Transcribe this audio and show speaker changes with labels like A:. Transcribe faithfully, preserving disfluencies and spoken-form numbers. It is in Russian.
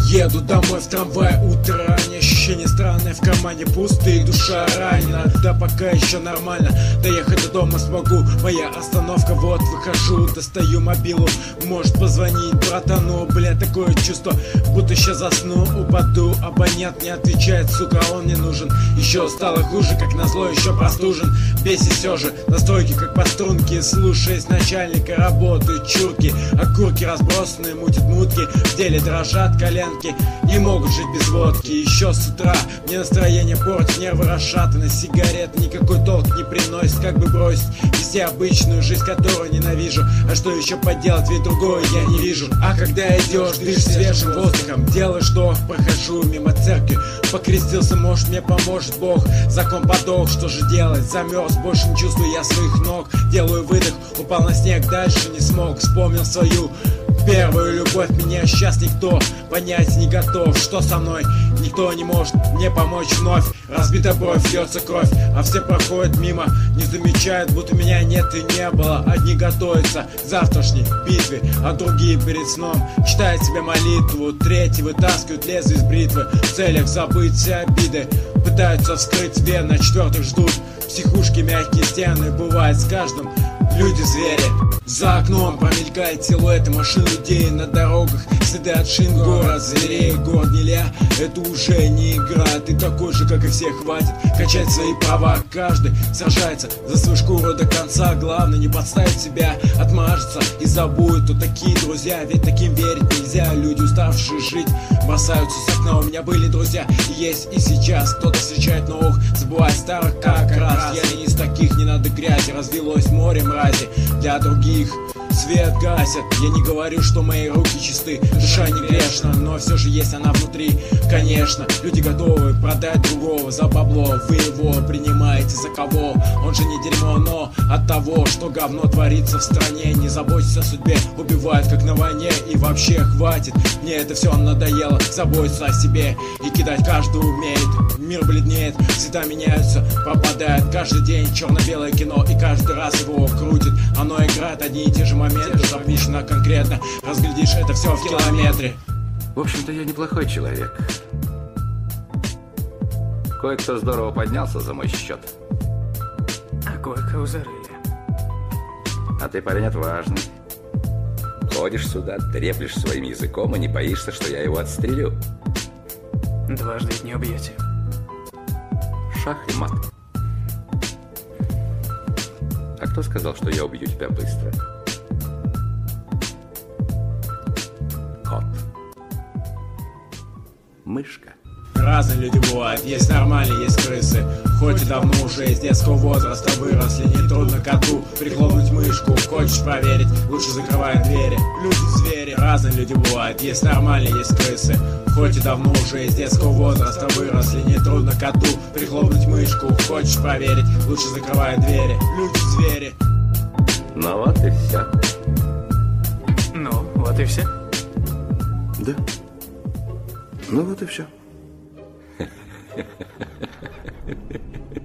A: Еду домой в трамвай, утро раннее, ощущение странное, в кармане пустые, душа ранена. Да пока еще нормально, доехать до дома смогу. Моя остановка, вот выхожу, достаю мобилу. Может позвонить братану, бля, такое чувство, будто сейчас засну, упаду. Абонент не отвечает, сука, он не нужен. Еще стало хуже, как назло, еще простужен. Бесит все же, настройки как по струнке. Слушаясь начальника, работают чурки. Окурки разбросанные, мутят мутки. В деле дрожат коленки, не могут жить без водки. Еще с утра мне настроение портит, нервы расшатаны. Сигарет никакой толк не приносит, как бы бросить вести обычную жизнь, которую ненавижу. А что еще поделать, ведь другое я не вижу. А когда идешь, дышишь свежим воздухом, делаешь вдох, прохожу мимо церкви. Покрестился, может мне поможет Бог. Закон подох, что же делать, замерз, больше не чувствую я своих ног. Делаю выдох, упал на снег, дальше не смог. Вспомнил свою первую любовь, меня сейчас никто понять не готов. Что со мной? Никто не может мне помочь вновь. Разбита бровь, льется кровь, а все проходят мимо, не замечают, будто меня нет и не было. Одни готовятся к завтрашней битве, а другие перед сном читают себе молитву. Третьи вытаскивают лезвие из бритвы в целях забыть все обиды. Пытаются вскрыть вены, а четвертых ждут психушки, мягкие стены. Бывает с каждым, люди-звери. За окном промелькают силуэты машин, людей на дорогах, следы от шин, город зверей, город Неля. Это уже не игра, ты такой же, как и все, хватит качать свои права. Каждый сражается за свою шкуру до конца. Главное не подставить себя, отмажется и забудет. То такие друзья, ведь таким верить нельзя. Люди, уставшие жить, бросаются с окна. У меня были друзья, есть и сейчас. Кто-то встречает новых, забывает старых как раз. Я не из таких, не надо грязи, развелось море мрази. Для других свет гасят. Я не говорю, что мои руки чисты, душа не грешна, но все же есть она внутри. Конечно, люди готовы продать другого за бабло. Вы его принимаете за кого? Он же не дерьмо, но от того, что говно творится в стране. Не заботьтесь о судьбе, убивают как на войне. И вообще хватит, мне это все надоело. Заботиться о себе и кидать каждый умеет. Мир бледнеет, цвета меняются, пропадает каждый день черно-белое кино. И каждый раз его крутит, оно играет одни и те же моменты, запущено конкретно. Разглядишь это все в километре.
B: В общем-то, я неплохой человек. Кое-кто здорово поднялся за мой счет.
C: А кое-кого зарыли.
B: А ты парень отважный. Ходишь сюда, треплешь своим языком и не боишься, что я его отстрелю.
C: Дважды ведь не убьете.
B: Шах и мат. А кто сказал, что я убью тебя быстро? Кот. Мышка.
A: Разные люди бывают, есть нормальные, есть крысы. Хоть и давно уже из детского возраста выросли, нетрудно коту прихлопнуть мышку. Хочешь проверить, лучше закрывай двери. Люди-звери, разные люди бывают, есть нормальные, есть крысы. Хоть и давно уже из детского возраста выросли, нетрудно коту прихлопнуть мышку. Хочешь проверить, лучше закрывай двери. Люди-звери.
B: Ну вот и все.
C: Ну, вот и все.
B: Да. Ну вот и все.